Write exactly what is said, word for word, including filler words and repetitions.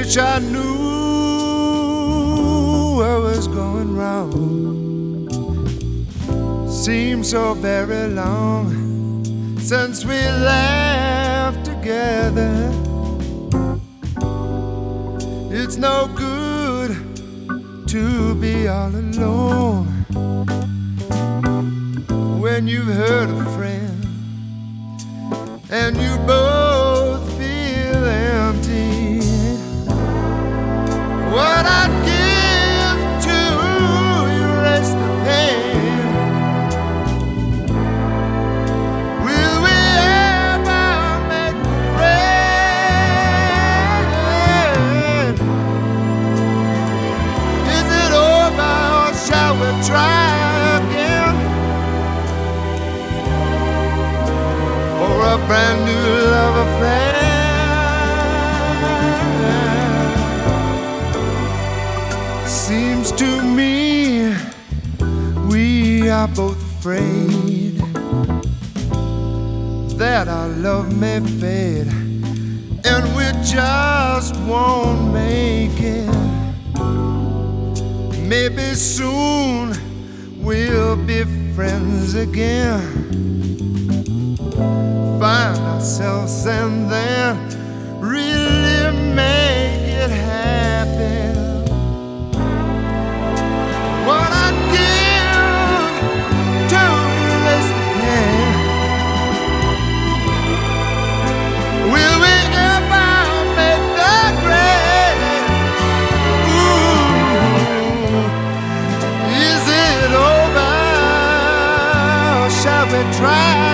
Wish I knew what was going wrong. Seems so very long since we laughed together. It's no good to be all alone when you've hurt a friend and you both feel empty. What I'd give to erase the pain. Will we ever make friends? Is it over or shall we try again for a brand new love affair? Seems to me we are both afraid that our love may fade and we just won't make it. Maybe soon we'll be friends again, find ourselves and then really make it happen. What I'd give to erase the pain. Will we ever make the grade? Ooh, is it over or shall we try